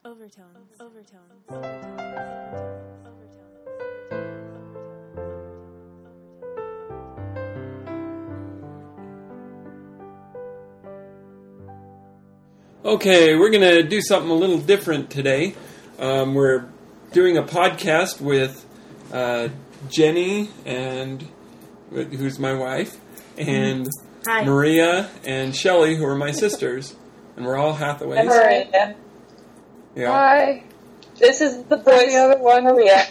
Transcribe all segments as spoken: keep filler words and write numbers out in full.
Overtones. Overtones. Overtones. Okay, we're going to do something a little different today. Um, we're doing a podcast with uh, Jenny, and who's my wife, and Hi. Maria and Shelley, who are my sisters, and we're all Hathaways. Maria. Yeah. Hi. This is the voice of the one, Maria.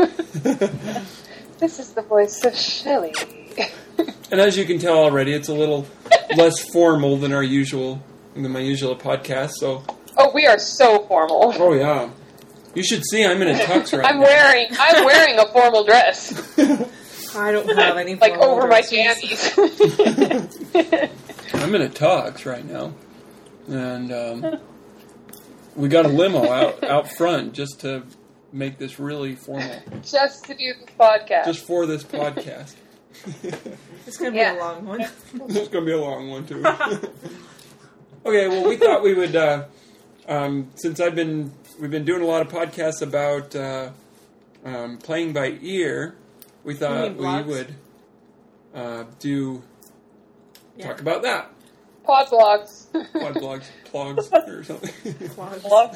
This is the voice of Shelley. And as you can tell already, it's a little less formal than our usual, than my usual podcast. So. Oh, we are so formal. Oh yeah. You should see I'm in a tux right I'm now. wearing I'm wearing a formal dress. I don't have any Like formal over my dresses. jammies. I'm in a tux right now. And um, we got a limo out, out front just to make this really formal. Just to do this podcast. Just for this podcast. It's going to be Yeah. a long one. It's going to be a long one, too. Okay, well, we thought we would, uh, um, since I've been, we've been doing a lot of podcasts about uh, um, playing by ear, we thought mean we blogs? would uh, do, Yeah. talk about that. Pod blogs. Pod blogs, plogs, or something. Blogs.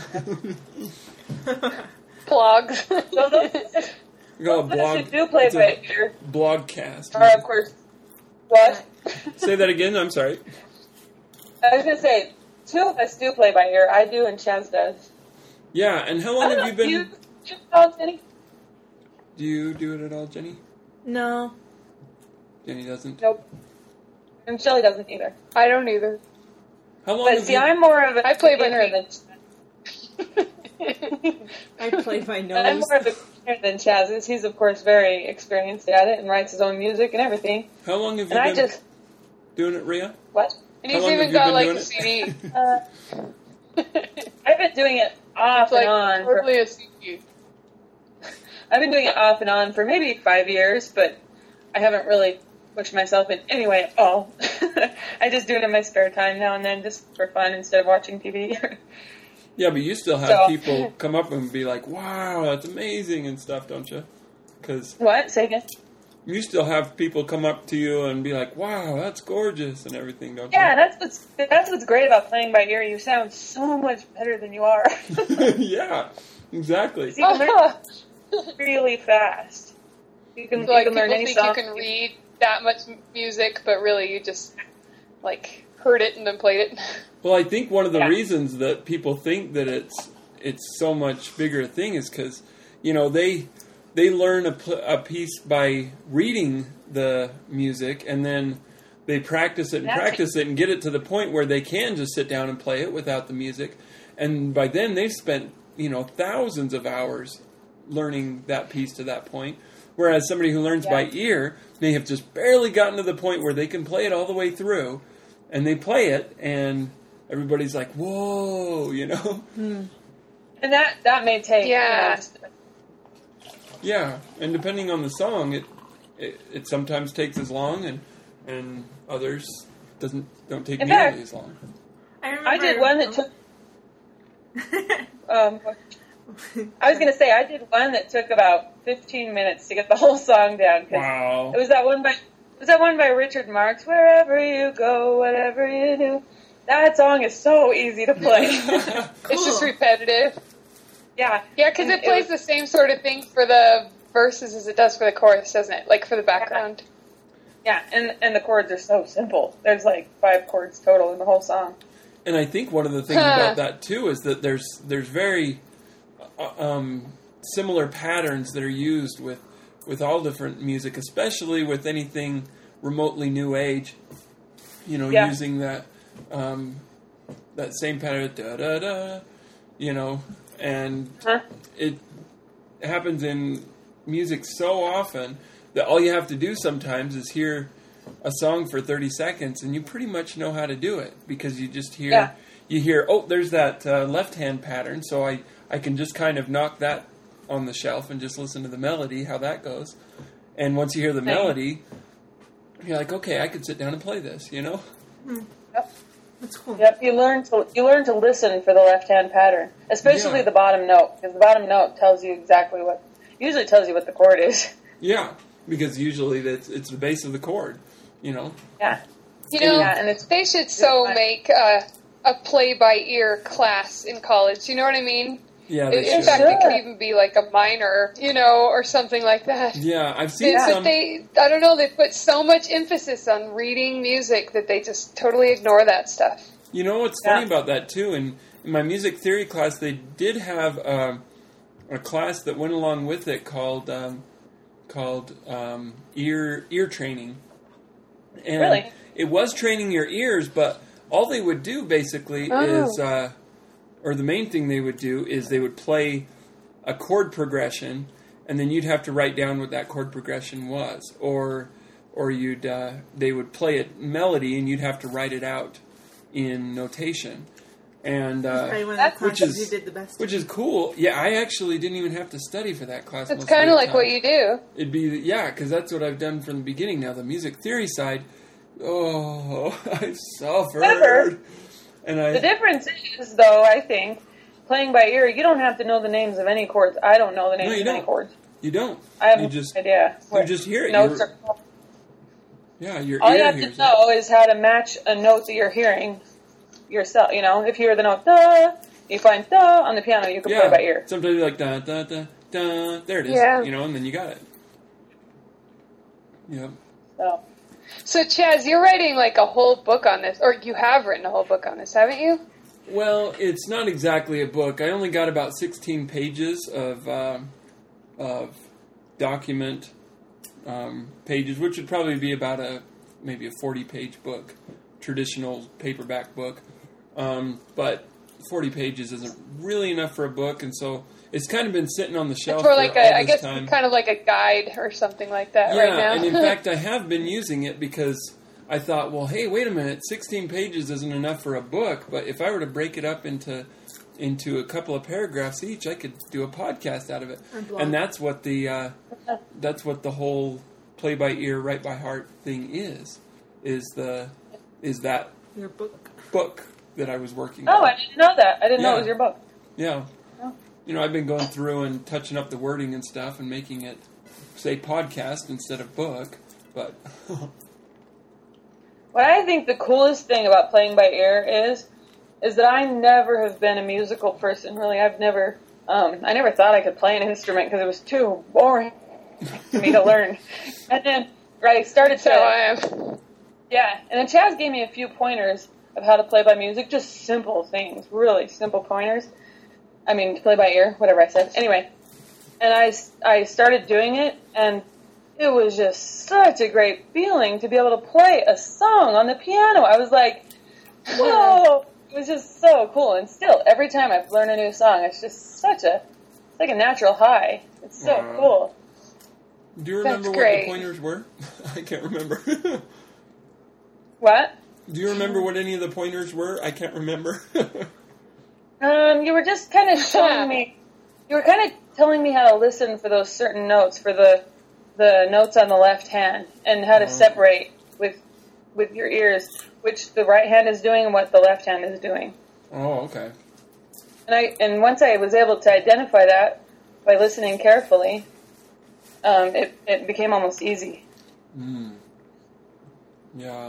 Blogs. So those, We call it those who blog, do play it's by a ear blogcast. are, of course, what? Say that again, I'm sorry. I was going to say, two of us do play by ear. I do and Chaz does. Yeah, and how I long don't have you know, been, do you, do you know, Jenny? do you do it at all, Jenny? No. Jenny doesn't. Nope. And Shelley doesn't either. I don't either. How long But have see, you... I'm more of a I play by beginner than I play by I'm nose. more of a beginner than Chaz is. He's, of course, very experienced at it and writes his own music and everything. How long have you And I been just... doing it, Rhea? What? And How he's long have even you got been like doing a it? C D. Uh, I've been doing it off It's like and on. For, totally a C D. I've been doing it off and on for maybe five years, but I haven't really pushed myself in any way at all. I just do it in my spare time now and then, just for fun instead of watching T V. Yeah, but you still have So- people come up and be like, wow, that's amazing and stuff, don't you? Because What? Say again? you still have people come up to you and be like, wow, that's gorgeous and everything, don't Yeah, that's what's that's what's great about playing by ear. You sound so much better than you are. you? Yeah, exactly. You can learn really fast. You can, So, like, you can learn people any think song. you can read that much music, but really you just, like, heard it and then played it. Well, I think one of the Yeah. reasons that people think that it's it's so much bigger a thing is because, you know, they they learn a, pl- a piece by reading the music, and then they practice it and That's- practice it and get it to the point where they can just sit down and play it without the music. And by then they've spent, you know, thousands of hours learning that piece to that point. Whereas somebody who learns Yeah. by ear may have just barely gotten to the point where they can play it all the way through, and they play it, and everybody's like, whoa, you know? And that, that may take, Yeah. you know, just Yeah, and depending on the song, it it, it sometimes takes as long, and and others doesn't don't take In nearly fact- as long. I, remember, I did one that took. Um, I was going to say I did one that took about fifteen minutes to get the whole song down. 'Cause Wow. It was that one by it was that one by Richard Marx. Wherever you go, whatever you do. That song is so easy to play. It's just repetitive. yeah, Yeah, because And it plays was- the same sort of thing for the verses as it does for the chorus, doesn't it? Like for the background. Yeah, and and the chords are so simple. There's like five chords total in the whole song. And I think one of the things Huh. about that too is that there's there's very uh, um, similar patterns that are used with with all different music, especially with anything remotely new age. You know, Yeah. using that um, that same pattern, da da da. You know, and Huh? it happens in music so often that all you have to do sometimes is hear a song for thirty seconds and you pretty much know how to do it because you just hear Yeah. you hear oh there's that uh, left hand pattern, so I, I can just kind of knock that on the shelf and just listen to the melody, how that goes. And once you hear the Same. melody, you're like, okay, I could sit down and play this, you know? Yep. That's cool. Yep, you learn to you learn to listen for the left hand pattern, especially Yeah. the bottom note, because the bottom note tells you exactly what usually tells you what the chord is. Yeah, because usually that's it's the base of the chord, you know. Yeah, You know, yeah, and it's they should so Yeah. make a, a play-by-ear class in college. You know what I mean? Yeah, In, they in should. fact, it Sure. could even be like a minor, you know, or something like that. Yeah, I've seen But some. they, I don't know, they put so much emphasis on reading music that they just totally ignore that stuff. You know what's funny Yeah. about that too? In, in my music theory class, they did have um, a class that went along with it called um, called um, ear ear training, and Really? it was training your ears. But all they would do basically Oh. is, uh, or the main thing they would do is they would play a chord progression, and then you'd have to write down what that chord progression was, or or you'd uh, they would play a melody and you'd have to write it out in notation, and uh, Probably one of That's- the which classes is you did the best. which is cool. Yeah, I actually didn't even have to study for that class. That's most kind the of like time. what you do. It'd be yeah, because that's what I've done from the beginning. Now the music theory side, oh, I suffered, Never. and the I difference is though. I think playing by ear, you don't have to know the names of any chords. I don't know the names No, you of any don't. chords. you don't. I have you no just idea. you just hear it. Notes You're- are, yeah, your all ear you have hears to it. know is how to match a note that you're hearing yourself. You know, if you hear the note da, you find da on the piano, you can Yeah, play by ear. sometimes you're like da da da da. There it is. Yeah. You know, and then you got it. Yep. So So, Chaz, you're writing like a whole book on this, or you have written a whole book on this, haven't you? Well, it's not exactly a book. I only got about sixteen pages of um, of document um, pages, which would probably be about a maybe a forty-page book, traditional paperback book. Um, but forty pages isn't really enough for a book, and so it's kind of been sitting on the shelf For like for a, all I this guess, time. kind of like a guide or something like that Yeah, right now. and in fact, I have been using it because I thought, well, hey, wait a minute, sixteen pages isn't enough for a book, but if I were to break it up into into a couple of paragraphs each, I could do a podcast out of it. A blog. And that's what the uh, that's what the whole play by ear, write by heart thing is. Is the is that Your book. book that I was working oh, on? I didn't know that. I didn't know Yeah. it was your book. Yeah. Oh. You know, I've been going through and touching up the wording and stuff and making it say podcast instead of book, but What I think the coolest thing about playing by ear is, is that I never have been a musical person. Really, I've never, um, I never thought I could play an instrument because it was too boring for me to learn. And then I started to, So I am. yeah. And then Chaz gave me a few pointers of how to play by music, just simple things, really simple pointers. I mean, to play by ear, whatever I said. Anyway, and I, I started doing it, and it was just such a great feeling to be able to play a song on the piano. I was like, whoa! It was just so cool. And still, every time I've learned a new song, it's just such a, it's like a natural high. It's so Wow. cool. do you That's remember what great. the pointers were? I can't remember. What? Do you remember what any of the pointers were? I can't remember. Um, you were just kind of showing me, you were kind of telling me how to listen for those certain notes, for the the notes on the left hand, and how to Oh. separate with with your ears, which the right hand is doing and what the left hand is doing. Oh, okay. And I and once I was able to identify that by listening carefully, um, it it became almost easy. Mm. Yeah.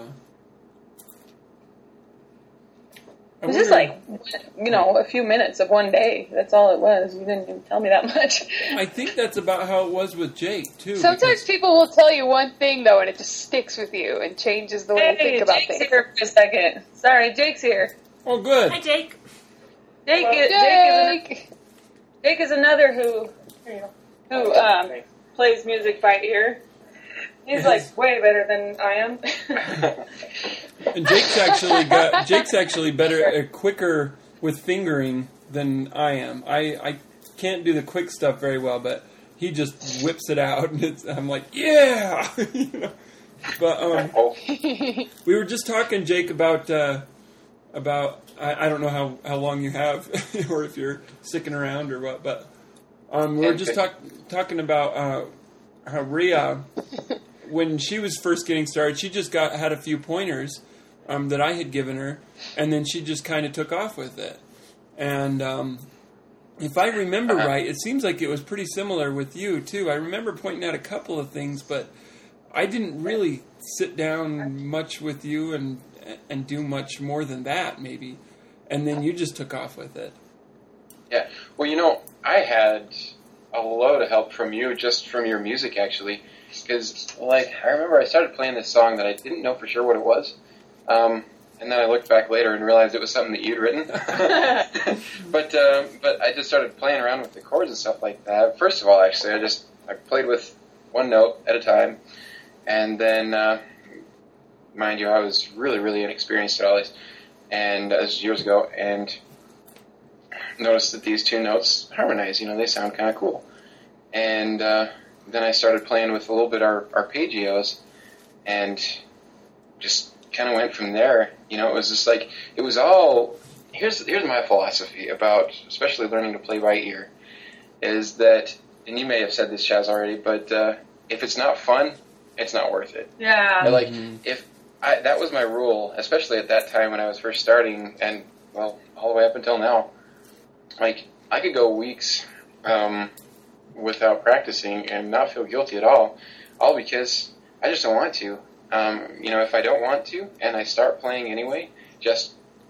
I It was just wonder- like, you know, a few minutes of one day. That's all it was. You didn't even tell me that much. I think that's about how it was with Jake too. Sometimes because- people will tell you one thing, though, and it just sticks with you and changes the way you Hey, think about Jake's things. here for a second. Sorry, Jake's here. Oh, good. Hi, Jake. Jake, is, Jake, is, Jake! Jake is another who who um, plays music by ear. He's like way better than I am. And Jake's actually got Jake's actually better, uh, quicker with fingering than I am. I, I can't do the quick stuff very well, but he just whips it out, and it's, I'm like, yeah. You know? But um, we were just talking, Jake, about uh, about I, I don't know how, how long you have, or if you're sticking around or what, but um, we were just talk, talking about uh, how Rhea, when she was first getting started, she just got had a few pointers, um, that I had given her, and then she just kind of took off with it. And um, if I remember Uh-huh. right, it seems like it was pretty similar with you too. I remember pointing out a couple of things, but I didn't really sit down much with you and and do much more than that, maybe. And then you just took off with it. Yeah. Well, you know, I had a load of help from you, just from your music, actually. Because, like, I remember I started playing this song that I didn't know for sure what it was. Um, and then I looked back later and realized it was something that you'd written. but uh, but I just started playing around with the chords and stuff like that. First of all, actually, I just I played with one note at a time. And then, uh, mind you, I was really, really inexperienced at all this. And uh, this was years ago. And noticed that these two notes harmonize. You know, they sound kind of cool. And uh, then I started playing with a little bit of arpeggios, and just kind of went from there. You know, it was just like, it was all, here's here's my philosophy about, especially learning to play by ear, is that, and you may have said this, Chaz, already, but uh, if it's not fun, it's not worth it. Yeah. But, like, if I, that was my rule, especially at that time when I was first starting, and, well, all the way up until now. Like, I could go weeks um, without practicing and not feel guilty at all, all because I just don't want to. Um, you know, if I don't want to, and I start playing anyway, just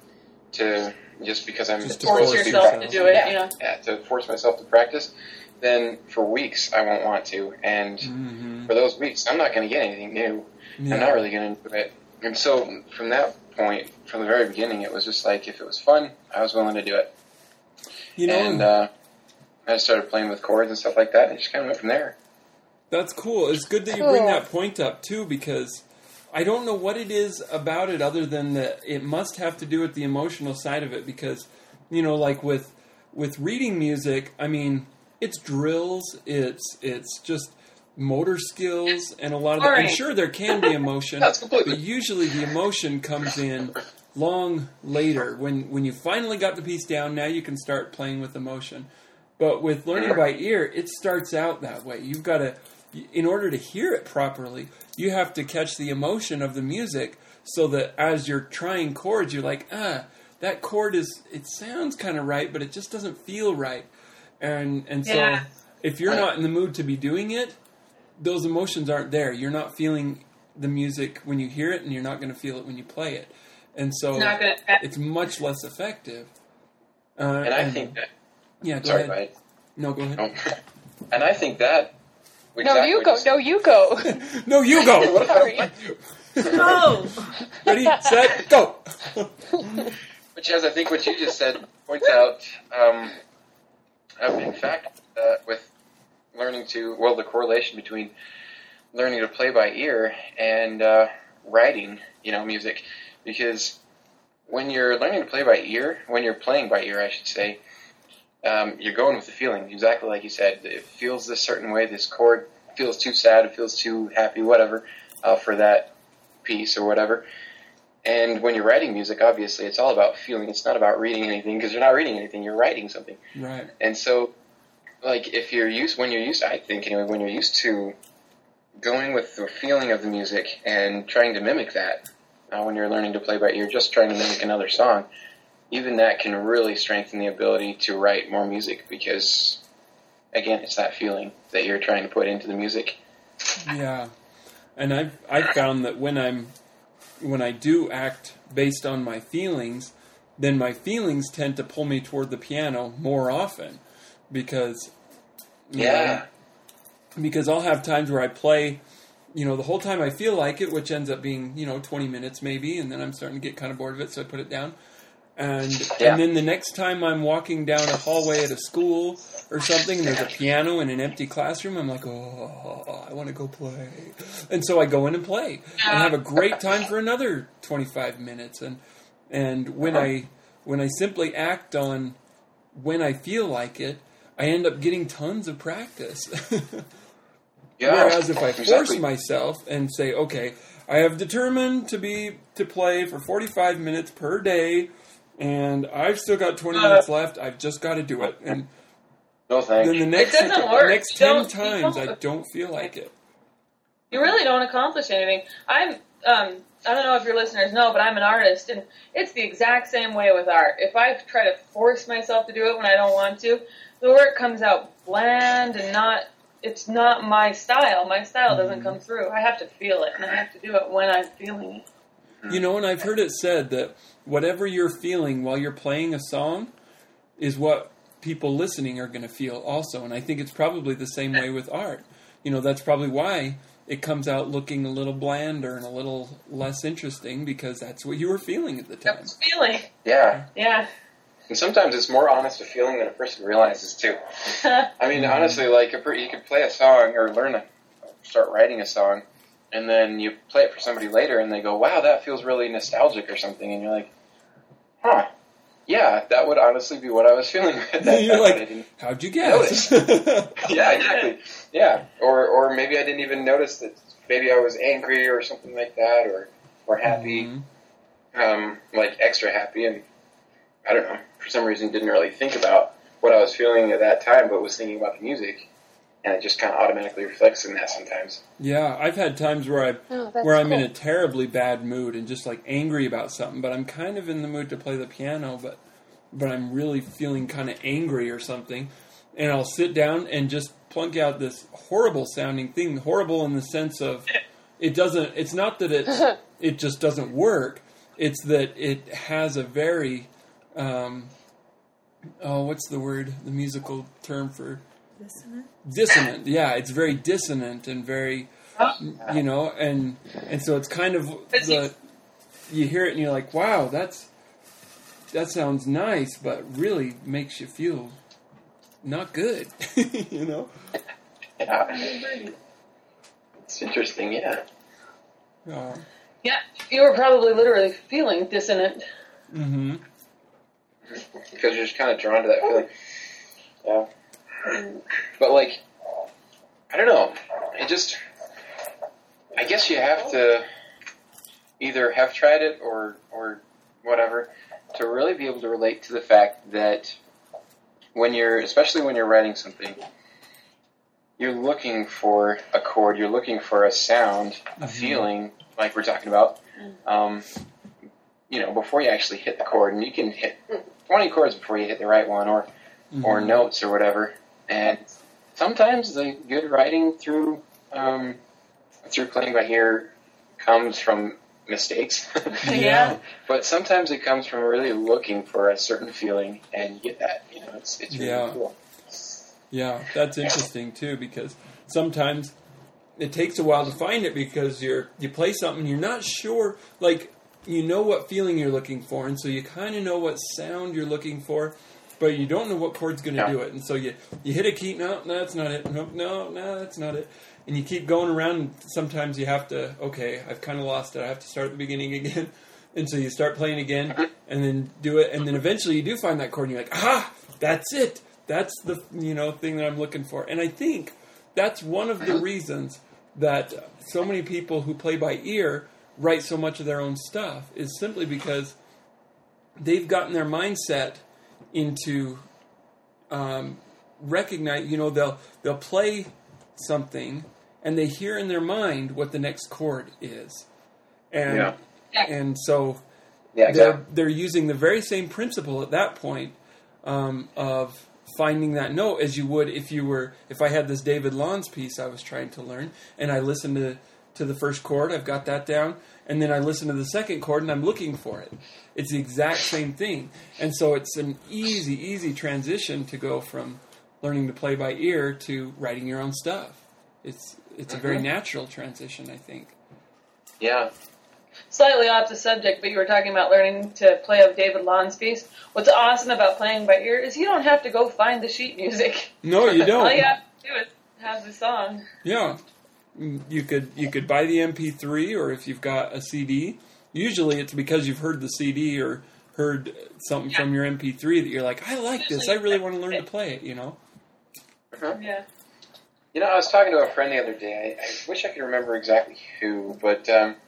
to, just because I'm Just to supposed Force to yourself practice- to do it, yeah, yeah. yeah, to force myself to practice, then for weeks I won't want to, and Mm-hmm. for those weeks I'm not going to get anything new. Yeah. I'm not really going to do it. And so from that point, from the very beginning, it was just like, if it was fun, I was willing to do it. You know, And uh, I started playing with chords and stuff like that, and it just kind of went from there. that's cool. It's good that you bring Cool. that point up, too, because I don't know what it is about it other than that it must have to do with the emotional side of it, because, you know, like with with reading music, I mean, it's drills, it's it's just motor skills, and a lot of that. I'm Right. sure there can be emotion, That's completely- but usually the emotion comes in long later. When when you finally got the piece down, now you can start playing with emotion. But with learning by ear, it starts out that way. You've got to, in order to hear it properly, you have to catch the emotion of the music, so that as you're trying chords, you're like, ah, that chord is, it sounds kind of right, but it just doesn't feel right. And and so Yeah. if you're not in the mood to be doing it, those emotions aren't there. You're not feeling the music when you hear it, and you're not going to feel it when you play it. And so Not gonna. it's much less effective. Uh, And I think that... yeah, go Sorry, ahead. right? No, go ahead. Oh. And I think that... No, exactly you what go. said- No, you go. No, you go. What if I don't Sorry. like you? Oh! Ready, set, go. But Chaz, I think what you just said points out, um, uh, in fact, uh, with learning to, well, the correlation between learning to play by ear and uh, writing, you know, music. Because when you're learning to play by ear, when you're playing by ear, I should say, um, you're going with the feeling, exactly like you said. It feels this certain way, this chord feels too sad, it feels too happy, whatever, uh, for that piece or whatever. And when you're writing music, obviously, it's all about feeling. It's not about reading anything, because you're not reading anything. You're writing something. Right. And so, like, if you're used, when you're used, I think anyway, when you're used to going with the feeling of the music and trying to mimic that, uh, when you're learning to play by ear, just trying to mimic another song, even that can really strengthen the ability to write more music, because, again, it's that feeling that you're trying to put into the music. Yeah. And I've, I've found that when I'm when I do act based on my feelings, then my feelings tend to pull me toward the piano more often, because you Yeah. know, because I'll have times where I play, you know, the whole time I feel like it, which ends up being, you know, twenty minutes maybe, and then I'm starting to get kind of bored of it, so I put it down. And Yeah. and then the next time I'm walking down a hallway at a school or something, and there's a piano in an empty classroom, I'm like, oh, I want to go play. And so I go in and play and have a great time for another twenty-five minutes. And and when I when I simply act on when I feel like it, I end up getting tons of practice. Yeah. Whereas if I force exactly. myself and say, okay, I have determined to be to play for forty-five minutes per day, and I've still got twenty minutes left, I've just got to do it. And No thanks. then the next doesn't the work. next You ten don't- you times, I don't- don't feel like it. You really don't accomplish anything. I'm um, I don't know if your listeners know, but I'm an artist, and it's the exact same way with art. If I try to force myself to do it when I don't want to, the work comes out bland and not, it's not my style. My style doesn't come through. I have to feel it, and I have to do it when I'm feeling it. You know, and I've heard it said that whatever you're feeling while you're playing a song is what people listening are going to feel also. And I think it's probably the same way with art. You know, that's probably why it comes out looking a little blander and a little less interesting, because that's what you were feeling at the time. That's feeling. Yeah. Yeah. And sometimes it's more honest a feeling than a person realizes, too. I mean, honestly, like, a per- you could play a song or learn a, start writing a song, and then you play it for somebody later, and they go, wow, that feels really nostalgic or something, and you're like, huh, yeah, that would honestly be what I was feeling at that You're time, like, but I didn't how'd you guess? Yeah, exactly. Yeah, or or maybe I didn't even notice that. Maybe I was angry or something like that, or or happy, Mm-hmm. um, like extra happy, and I don't know. For some reason, didn't really think about what I was feeling at that time, but was thinking about the music, and it just kind of automatically reflects in that sometimes. Yeah, I've had times where I Oh, that's where I'm in cool. a terribly bad mood and just like angry about something, but I'm kind of in the mood to play the piano, but but I'm really feeling kind of angry or something, and I'll sit down and just plunk out this horrible sounding thing, horrible in the sense of it doesn't. It's not that it it just doesn't work. It's that it has a very um, oh, what's the word? The musical term for Dissonant? dissonant. Yeah, it's very dissonant and very, you know, and and so it's kind of the you hear it and you're like, wow, that's that sounds nice, but really makes you feel not good, you know. Yeah, it's interesting. Yeah, Uh, Yeah, you were probably literally feeling dissonant. mm-hmm. because you're just kind of drawn to that feeling. Yeah, but like, I don't know. It just, I guess you have to either have tried it or or whatever to really be able to relate to the fact that when you're, especially when you're writing something, you're looking for a chord, you're looking for a sound, a Mhm. feeling, like we're talking about, um, you know, before you actually hit the chord. And you can hit twenty chords before you hit the right one, or Mm-hmm. or notes or whatever. And sometimes the good writing through um, through playing by ear comes from mistakes. Yeah. But sometimes it comes from really looking for a certain feeling, and you get that. You know, it's it's really Yeah. cool. Yeah, that's interesting too, because sometimes it takes a while to find it because you're you play something and you're not sure, like you know what feeling you're looking for, and so you kind of know what sound you're looking for, but you don't know what chord's going to Yeah. do it, and so you you hit a key, no, no, that's not it, no, no, no, that's not it, and you keep going around. And sometimes you have to, okay, I've kind of lost it, I have to start at the beginning again, and so you start playing again, and then do it, and then eventually you do find that chord, and you're like, ah, that's it. That's the, you know, thing that I'm looking for. And I think that's one of the reasons that so many people who play by ear write so much of their own stuff, is simply because they've gotten their mindset into um, recognize, you know, they'll they'll play something and they hear in their mind what the next chord is. And Yeah. and so Yeah, they're exactly. they're using the very same principle at that point um, of finding that note as you would if you were if I had this David Lawns piece I was trying to learn, and I listened to to the first chord, I've got that down, and then I listen to the second chord and I'm looking for it. It's the exact same thing, and so it's an easy easy transition to go from learning to play by ear to writing your own stuff. It's it's a very Mhm. natural transition, I think. Yeah. Slightly off the subject, but you were talking about learning to play a David Lawns piece. What's awesome about playing by ear is you don't have to go find the sheet music. No, you All don't. you have to do is have the song. Yeah, you could you could buy the M P three, or if you've got a C D. Usually, it's because you've heard the C D or heard something Yeah. from your M P three that you're like, I like this. I really want to learn to play it. You know. Uh-huh. Yeah. You know, I was talking to a friend the other day. I, I wish I could remember exactly who, but um,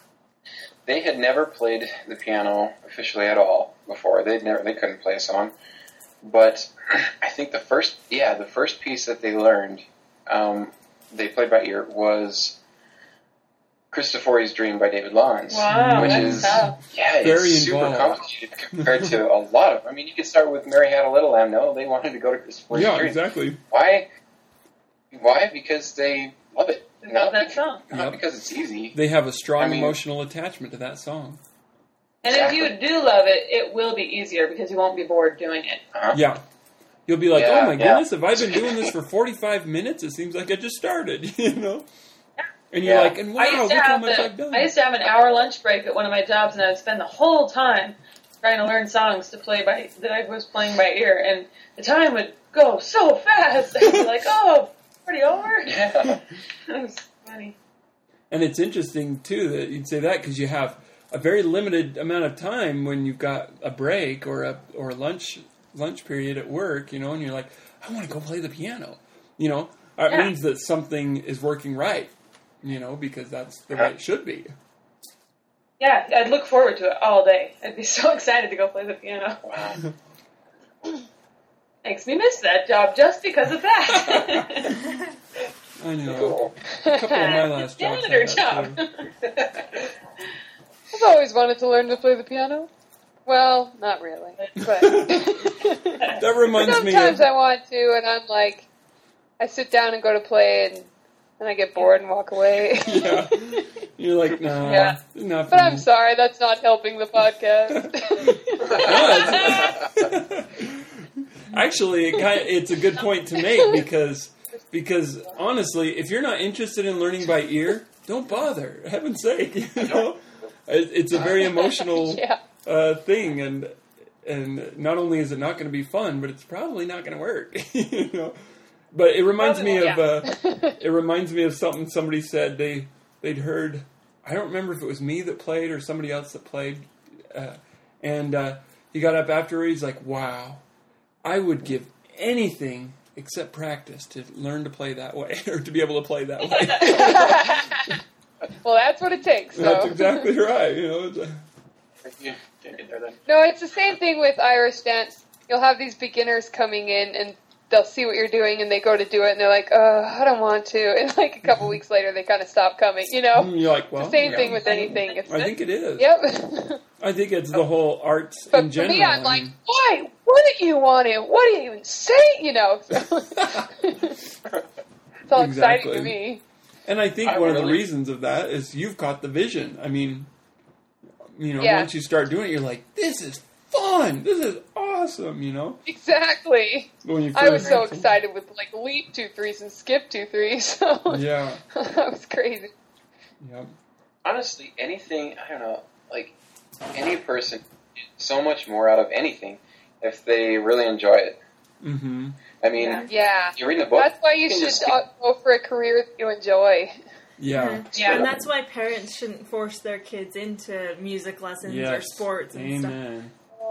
they had never played the piano officially at all before. They'd never, they couldn't play a song. But I think the first, yeah, the first piece that they learned, um, they played by ear, was Christopher's Dream by David Lawrence. Wow, which that's is, tough. yeah, Very it's super involved. complicated compared to a lot of, I mean, you could start with Mary Had a Little Lamb. No, they wanted to go to Christopher's Yeah, Dream. exactly. Why? Why? Because they love it. Love Not, that be- song. not Yep. because it's easy. They have a strong I mean- emotional attachment to that song. And Exactly. if you do love it, it will be easier because you won't be bored doing it. Uh-huh. Yeah. You'll be like, Yeah, oh my yeah. goodness, have I been doing this for forty-five minutes? It seems like I just started, you know? And you're Yeah. like, and wow, I used look to how have much the- I've done. I used to have an hour lunch break at one of my jobs, and I would spend the whole time trying to learn songs to play by that I was playing by ear, and the time would go so fast. I'd be like, "Oh, already over." Yeah. It was funny. And it's interesting, too, that you'd say that because you have a very limited amount of time when you've got a break or a or a lunch lunch period at work, you know, and you're like, I want to go play the piano. You know, it Yeah. means that something is working right, you know, because that's the way it should be. Yeah, I'd look forward to it all day. I'd be so excited to go play the piano. Wow. Makes me miss that job just because of that. I know. Cool. A couple of my last jobs Janitor had that, job. too. I've always wanted to learn to play the piano. Well, not really, but That reminds me sometimes of... I want to, and I'm like, I sit down and go to play, and and I get bored and walk away. Yeah. You're like, no, Yeah. not for But I'm me. sorry, that's not helping the podcast. No, it's- Actually, it kind of, it's a good point to make because because honestly, if you're not interested in learning by ear, don't bother. Heaven's sake, you know, It- it's a very emotional yeah. uh, thing, and and not only is it not going to be fun, but it's probably not going to work. You know, but it reminds me of uh, it reminds me of something somebody said they they'd heard. I don't remember if it was me that played or somebody else that played, uh, and uh, he got up after. He's like, "Wow, I would give anything except practice to learn to play that way or to be able to play that way." Well, that's what it takes. So. That's exactly right. You know, it's a, You can't get there then. No, it's the same thing with Irish dance. You'll have these beginners coming in, and they'll see what you're doing, and they go to do it, and they're like, "Oh, I don't want to." And like a couple weeks later, they kind of stop coming. You know, you're like, well, the same yeah. thing with anything. It's, I think it is. yep. I think it's the whole arts But in for general. me, I'm I like, mean, why wouldn't you want to? What do you even say? You know, so it's all exciting Exactly. to me. and I think I one of the really- reasons of that is you've caught the vision. I mean, you know, Yeah. once you start doing it, you're like, this is fun. This is awesome. You know, Exactly. when you I was first- so excited with like leap two threes and skip two threes. So Yeah. that was crazy. Yep. Honestly, anything, I don't know, like, any person gets so much more out of anything if they really enjoy it. Mm-hmm. I mean, Yeah. Yeah. you're reading a book. That's why you can should just uh, go for a career that you enjoy. Yeah. Yeah. And that's why parents shouldn't force their kids into music lessons or Yes. sports and stuff. Amen.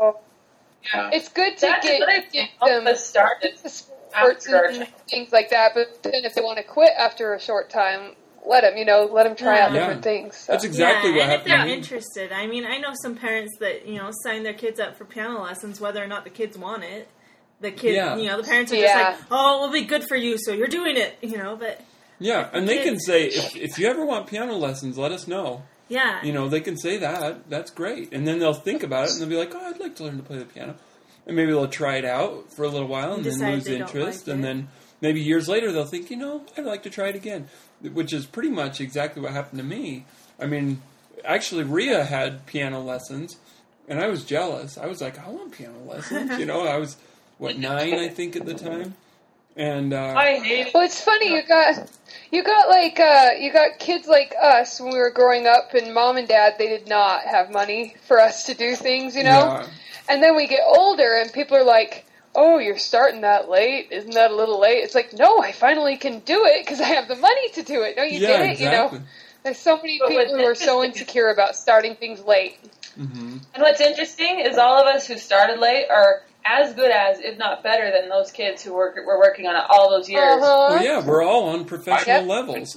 Yeah. It's good to That's get, what I get help them us started. into sports after our and things like that, but then if they want to quit after a short time, let them, you know, let them try out Yeah. different things. So. That's exactly yeah, what and if happened they're to me. interested, I mean, I know some parents that you know sign their kids up for piano lessons, whether or not the kids want it. The kids, Yeah. you know, the parents are Yeah. just like, "Oh, it will be good for you, so you're doing it," you know. But Yeah, and they can Kids. say, if, if you ever want piano lessons, let us know. yeah, You know, they can say that. That's great. And then they'll think about it and they'll be like, oh, I'd like to learn to play the piano. And maybe they'll try it out for a little while and then Decide lose they don't interest. like and it. then maybe years later they'll think, you know, I'd like to try it again. Which is pretty much exactly what happened to me. I mean, actually, Rhea had piano lessons and I was jealous. I was like, I want piano lessons. You know, I was, what, nine, I think, at the time. And, uh, I hate it. Well, it's funny you got you got like uh, you got kids like us when we were growing up, and mom and dad they did not have money for us to do things, you know. yeah. And then we get older, and people are like, "Oh, you're starting that late? Isn't that a little late?" It's like, no, I finally can do it because I have the money to do it. No, you yeah, did it, exactly. you know. There's so many But people what's who are so interesting- insecure about starting things late. Mm-hmm. And what's interesting is all of us who started late are as good as, if not better than, those kids who work, were working on it all those years. Uh-huh. Well, yeah, we're all on professional Yep. levels.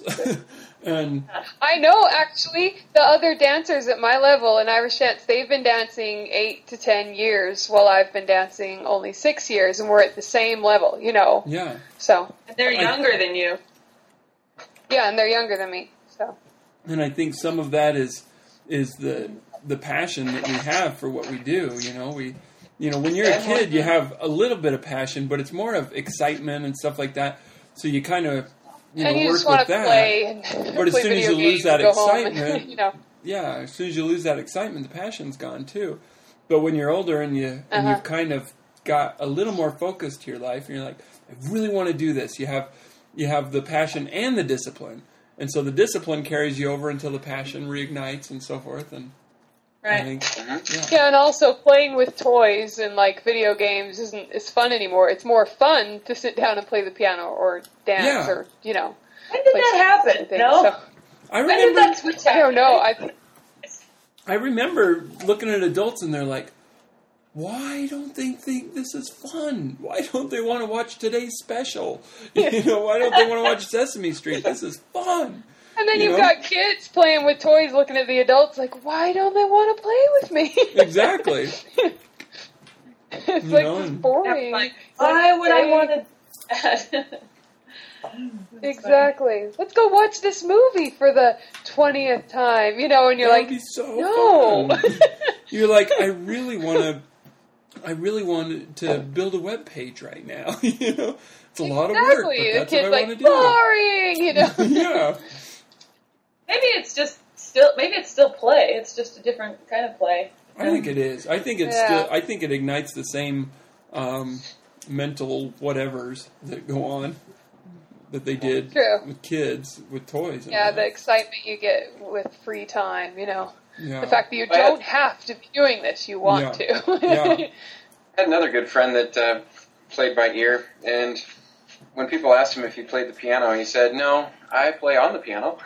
And I know, actually, the other dancers at my level in Irish dance, they've been dancing eight to ten years, while I've been dancing only six years, and we're at the same level, you know. yeah. So, And they're younger than you. yeah, and they're younger than me. So, and I think some of that is is the the passion that we have for what we do. You know, we, you know, when you're a kid, you have a little bit of passion, but it's more of excitement and stuff like that. So you kind of, you know, and you work just want with to that. play and But as play soon as video you lose games that and go home excitement, and, you know. yeah, as soon as you lose that excitement, the passion's gone too. But when you're older and you and Uh-huh. you've kind of got a little more focus to your life, and you're like, I really want to do this. You have you have the passion and the discipline, and so the discipline carries you over until the passion reignites and so forth. And I Right. think, yeah. Yeah, and also playing with toys and like video games isn't as fun anymore. It's more fun to sit down and play the piano or dance Yeah. or you know. When did like that happen? things. No? So, I When did remember. that switch I happen? don't know. I I remember looking at adults and they're like, why don't they think this is fun? Why don't they want to watch today's special? You know, why don't they want to watch Sesame Street? This is fun. and then You you've know? got kids playing with toys, looking at the adults like, why don't they want to play with me? Exactly. It's You like know, this and- boring. Like, It's like, why would I hey, want to... Exactly. Let's go watch this movie for the twentieth time. You know, and you're That like, would be so no. fun. You're like, I really want to. I really want to build a web page right now. You know, it's a lot of work, Exactly. but The that's kid's what I like, want to do. boring. You know. Yeah. Maybe it's just still... Maybe it's still play. It's just a different kind of play. I think it is. I think it's Yeah. still. I think it ignites the same um, mental whatevers that go on that they did True. with kids with toys. And Yeah, all the that. excitement you get with free time, you know. yeah. The fact that you I had- don't have to be doing this, you want Yeah. to. Yeah. I had another good friend that uh, played by ear, and when people asked him if he played the piano, he said, "No, I play on the piano."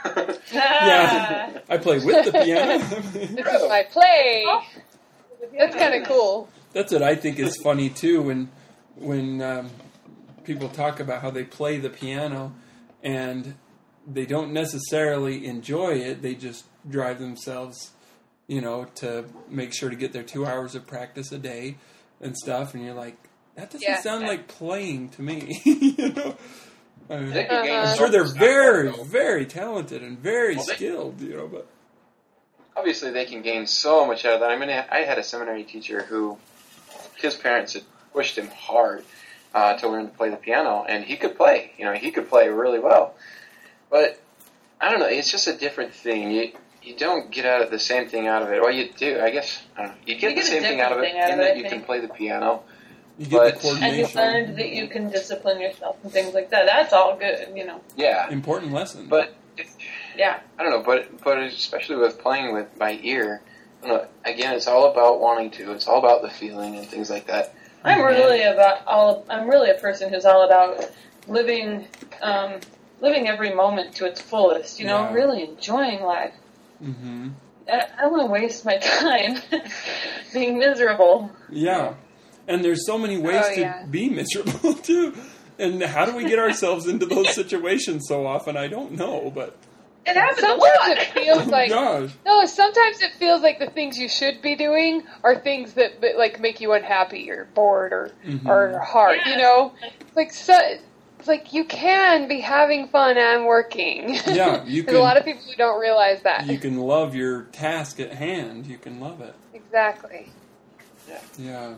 Yeah. I play with the piano. This is my play. That's kind of cool. That's what I think is funny too when when um, people talk about how they play the piano and they don't necessarily enjoy it. They just drive themselves, you know, to make sure to get their two hours of practice a day and stuff. And you're like, that doesn't Yeah. sound like playing to me. You know, I I mean, think you gain Uh-huh. I'm so sure they're much very, knowledge. very talented and very Well, they- skilled. You know, but Obviously, they can gain so much out of that. I mean, I had a seminary teacher who, his parents had pushed him hard uh, to learn to play the piano, and he could play. You know, he could play really well. But I don't know. It's just a different thing. You you don't get out of the same thing out of it. Well, you do. I guess I don't know. You get You the get a same thing out of it different thing out in of it, that I you can think. play the piano. you get But- the And And you coordination. learned that you can discipline yourself and things like that. That's all good, you know. Yeah, Important lesson. but it's, Yeah. I don't know. But but especially with playing with by ear, I don't know, again, it's all about wanting to. It's all about the feeling and things like that. I'm really about all. I'm really a person who's all about living, um, living every moment to its fullest. You know, Yeah. really enjoying life. hmm I, I don't want to waste my time being miserable. Yeah. And there's so many ways Oh, to yeah. be miserable, too. And how do we get ourselves into those situations so often? I don't know, but It happens a Sometimes lot. it feels like gosh. no. Sometimes it feels like the things you should be doing are things that, that like make you unhappy or bored or Mhm. or hard. You Yeah. know, like so. It's like you can be having fun and working. Yeah, you There's a lot can of people who don't realize that. you can love your task at hand. You can love it. Exactly. Yeah.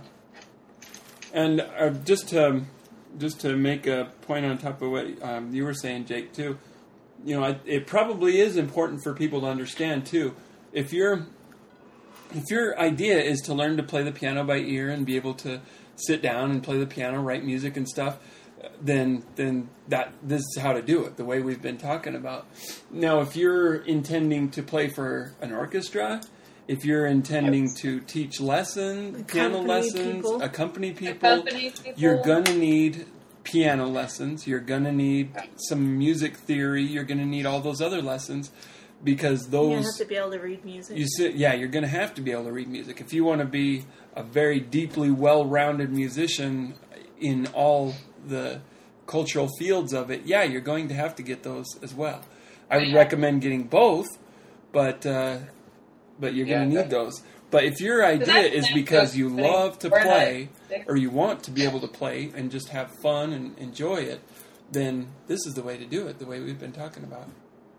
And uh, just to just to make a point on top of what um, you were saying, Jake, too. You know, I, it probably is important for people to understand too. If your if your idea is to learn to play the piano by ear and be able to sit down and play the piano, write music and stuff, then then that this is how to do it. The way we've been talking about. Now, if you're intending to play for an orchestra, if you're intending to teach lesson, piano Accompany lessons, people. accompany people, Accompany people. you're gonna need piano lessons. You're gonna need some music theory. You're gonna need all those other lessons because You those have to be able to read music. you sit. Yeah, you're gonna have to be able to read music if you want to be a very deeply well-rounded musician in all the cultural fields of it. Yeah, you're going to have to get those as well. I would recommend getting both, but uh, but you're Yeah, gonna need definitely. those. But if your idea that's is nice because to you play love to or not. play or you want to be able to play and just have fun and enjoy it, then this is the way to do it, the way we've been talking about.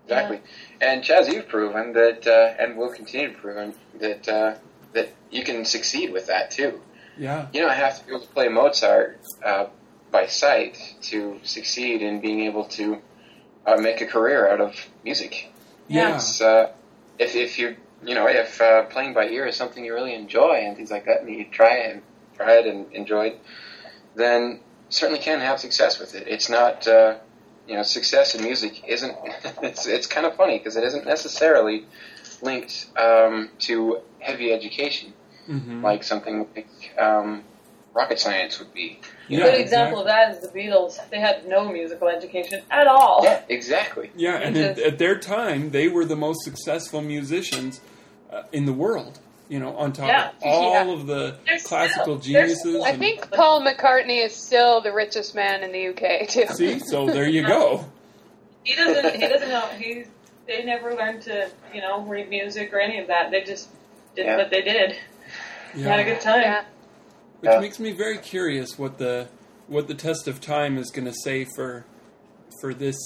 Exactly. And Chaz, you've proven that, uh, and will continue to prove that uh, that you can succeed with that too. Yeah. You don't have to be able to play Mozart uh, by sight to succeed in being able to uh, make a career out of music. Yeah. It's, uh, if if you you know if uh, playing by ear is something you really enjoy and things like that, and you try it and try it and enjoy it, then certainly can have success with it. It's not. Uh, You know, success in music isn't, it's, it's kind of funny because it isn't necessarily linked um, to heavy education, Mm-hmm. like something like um, rocket science would be. A good example of that is the Beatles. They had no musical education at all. Yeah, exactly. Yeah, and at, at their time, they were the most successful musicians uh, in the world. You know, on top Yeah. of all Yeah. of the They're classical still- they're geniuses. still- I and- think Paul McCartney is still the richest man in the U K too. See, so there you go. He doesn't. He doesn't know. He. They never learned to, you know, read music or any of that. They just did Yeah. what they did. Yeah. Had a good time. Yeah. Which Yeah. makes me very curious what the what the test of time is going to say for for this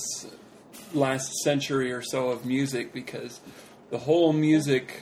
last century or so of music, because the whole music,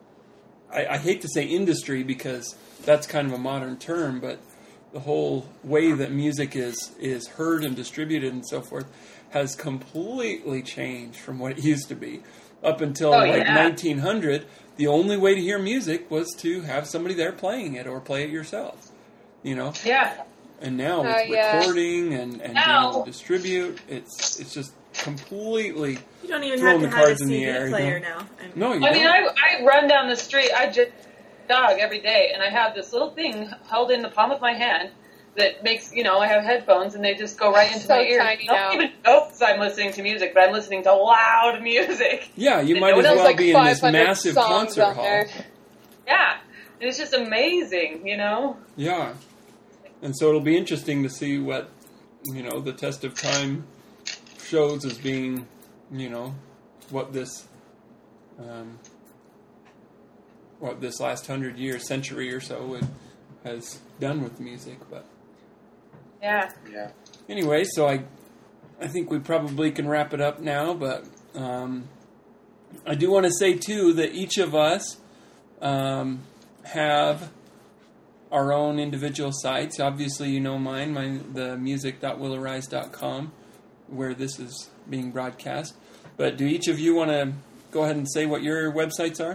I, I hate to say industry because that's kind of a modern term, but the whole way that music is is heard and distributed and so forth has completely changed from what it used to be. Up until Oh, like yeah. nineteen hundred, the only way to hear music was to have somebody there playing it or play it yourself. You know? Yeah. And now Oh, with yeah. recording and, and being Now- able to distribute, it's it's just completely... You don't even Throwing have the to have a cards in the C D air, you player know? now. And No, you I don't. mean, I, I run down the street. I just dog every day, and I have this little thing held in the palm of my hand that makes, you know, I have headphones, and they just go right into So my ear. tiny I now. don't even know if I'm listening to music, but I'm listening to loud music. yeah, you No might one as else, well like be in this five hundred massive songs concert on hall. there. Yeah, and it's just amazing, you know. Yeah. And so it'll be interesting to see what, you know, the test of time shows as being, you know, what this, um, what this last hundred years, century or so would, has done with music. But Yeah. Yeah. anyway, so I, I think we probably can wrap it up now. But um, I do want to say too that each of us um, have our own individual sites. Obviously, you know mine, my, the music dot will arise dot com, where this is being broadcast. But do each of you want to go ahead and say what your websites are?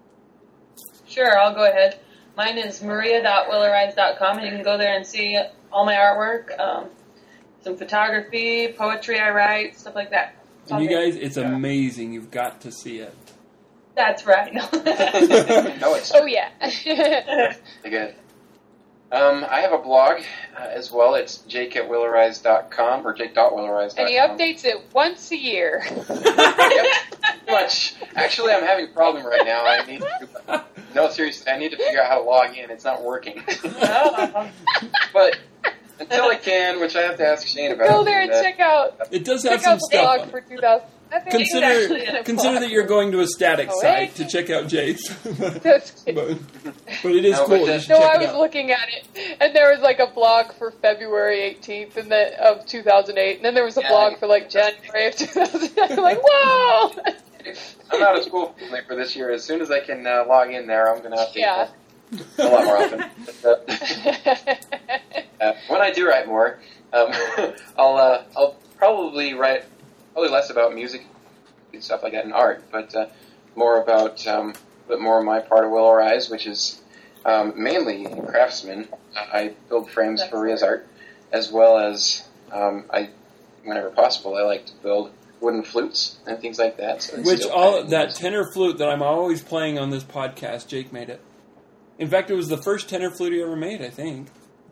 Sure, I'll go ahead. Mine is maria dot will arise dot com, and you can go there and see all my artwork, um, some photography, poetry I write, stuff like that. It's all And you there. guys, it's amazing. You've got to see it. That's right. No, it's Oh yeah. really good. Um, I have a blog uh, as well. It's jake at will arise dot com or jake dot will arise dot com. And he updates it once a year. Yep, pretty much. Actually, I'm having a problem right now. I need to, no, seriously, I need to figure out how to log in. It's not working. Oh. But until I can, which I have to ask Shane about. Go there and uh, check out It does have check some out the stuff blog on for it. two thousand. I think it's Consider actually in a consider blog. that you're going to a static Oh, site hey. to check out Jake's. but, That's cute. but, but it is No, but cool. the- You should No, check I it was out. looking at it, and there was like a blog for February eighteenth and then of two thousand eight, and then there was a Yeah. blog for like January of two thousand nine. I'm like, whoa! I'm out of school for this year. As soon as I can uh, log in there, I'm going to update Yeah. that a lot more often. But, uh, uh, when I do write more, um, I'll uh, I'll probably write probably less about music and stuff like that and art, but uh, more about um, but more my part of Will Arise, which is um, mainly craftsman. I build frames for Ria's art, as well as um, I, whenever possible, I like to build wooden flutes and things like that. So it's Which still all kind of that tenor flute that I'm always playing on this podcast, Jake made it. In fact, it was the first tenor flute he ever made, I think.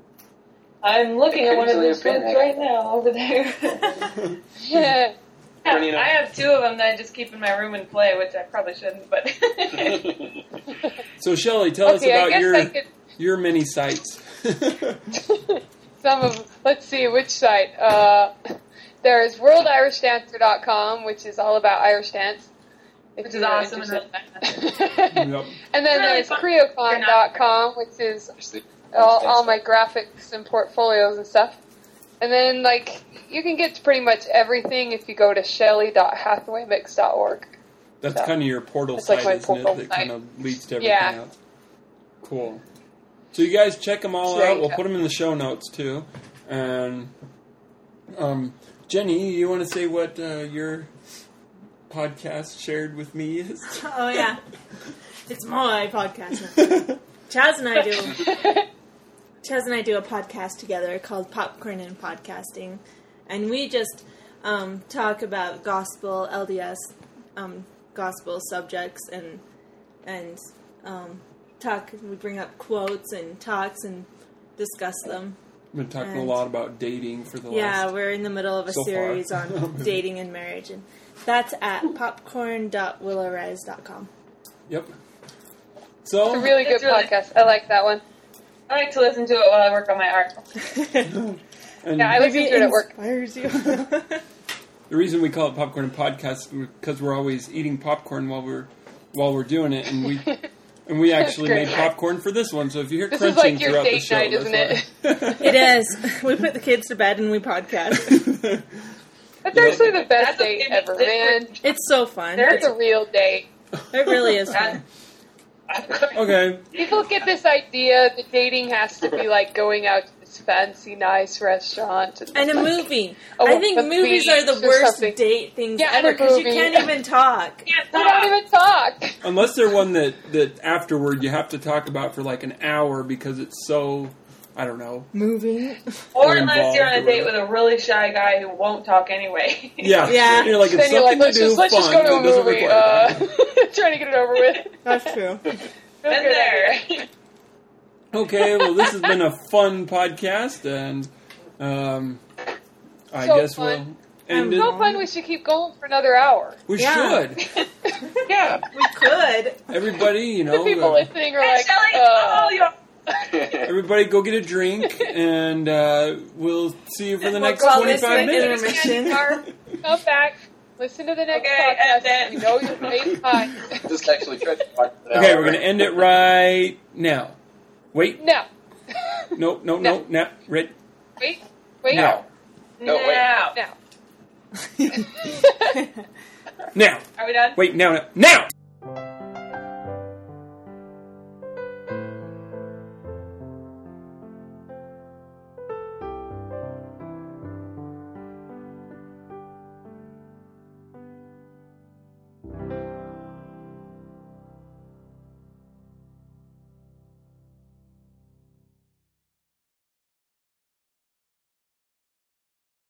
I'm looking at one of those Occasionally a flutes right now over there. Yeah. Bernina. I have two of them that I just keep in my room and play, which I probably shouldn't, but So, Shelley, tell Okay, us I about guess your I could. your many sites. Some of, let's see, which site? Uh, there's world irish dancer dot com, which is all about Irish dance. if which is you're awesome. interested And in that. Yep. And then Really there's fun. creocon dot com, which is all, all my graphics and portfolios and stuff. And then, like, you can get to pretty much everything if you go to shelly dot hathaway mix dot org. That's So, kind of your portal it's site, like my isn't it? portal That site. kind of leads to everything Yeah. else. Cool. So you guys check them all There out. you We'll go. put them in the show notes too. And um, Jenny, you want to say what uh, your podcast shared with me is? Oh yeah, it's my podcast. Chaz and I do. Chaz and I do a podcast together called Popcorn and Podcasting, and we just um, talk about gospel, L D S, um, gospel subjects, and and um, talk. We bring up quotes and talks and discuss them. We've been talking a And- lot about dating for the Yeah, last... we're in the middle of a so far. series on dating and marriage, and that's at popcorn dot willow rise dot com. Yep. So, It's a really good It's really- podcast. I like that one. I like to listen to it while I work on my art. and Yeah, I listen Maybe to it at work. inspires you. the reason we call it Popcorn and Podcast is because we're always eating popcorn while we're while we're doing it, and we and we actually great. made popcorn for this one. So if you hear This is crunching like your throughout the date show, night, that's isn't why. it? It is. We put the kids to bed and we podcast. That's actually the best That's a date big ever, difference. man. It's so fun. That's a real date. It really is fun. Okay. People get this idea that dating has to be like going out to this fancy, nice restaurant. And, And a movie. Oh, I think a movies are the beach or worst something. date things Yeah, and ever a because you movie. can't even talk. We don't even talk. Unless they're one that, that afterward you have to talk about for like an hour because it's so, I don't know. Moving. Or Or unless you're on a involved or date with a really shy guy who won't talk anyway. Yeah. Yeah. You're like, it's Then you're something like, let's to do, just, let's fun, just go to but a it doesn't movie. require Uh, time. trying to get it over with. That's true. Been there. Okay, well, this has been a fun podcast, and um, I So guess fun. we'll end it. So fun, we should keep going for another hour. We Yeah. should. Yeah. We could. Everybody, you The know, people uh, listening are Hey, like, Shelly, uh, oh, you everybody go get a drink, and uh, we'll see you for the We'll next call this twenty-five an minutes. intermission. come back, listen to the next Okay, podcast. and then- You know your face time. Just actually tried to watch that Okay, hour. we're going to end it right now. Wait. Now, No, no, no, no. Red. wait, wait, Now. No, wait. Now. now. Now. Are we done? Wait, now, now. Now!